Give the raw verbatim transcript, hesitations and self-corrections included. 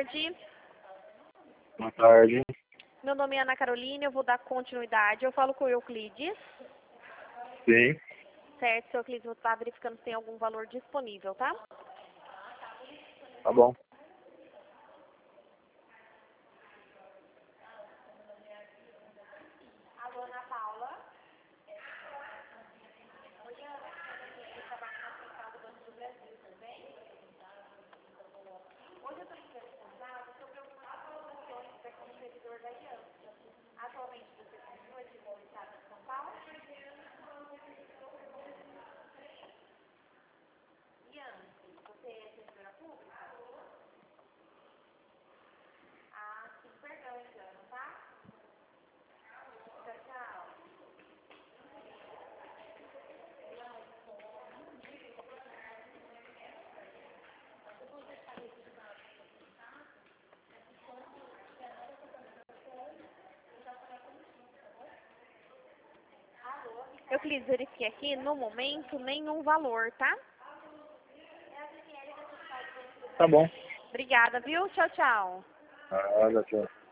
tarde. Boa tarde. Meu nome é Ana Carolina, eu vou dar continuidade. Eu falo com o Euclides. Sim. Certo, seu Euclides, vou estar verificando se tem algum valor disponível, tá? Tá bom. Alô, Ana Paula. Hoje eu estou interessada sobre algumas informações para como servidor da Aliança. Atualmente você continua aqui no estado de São Paulo? Iance, você é servidora pública? Ah, sim, perdão, engano, tá? Tchau, tchau. Euclides, verifiquei aqui, no momento, nenhum valor, tá? Tá bom. Obrigada, viu? Tchau, tchau. Ah, tchau.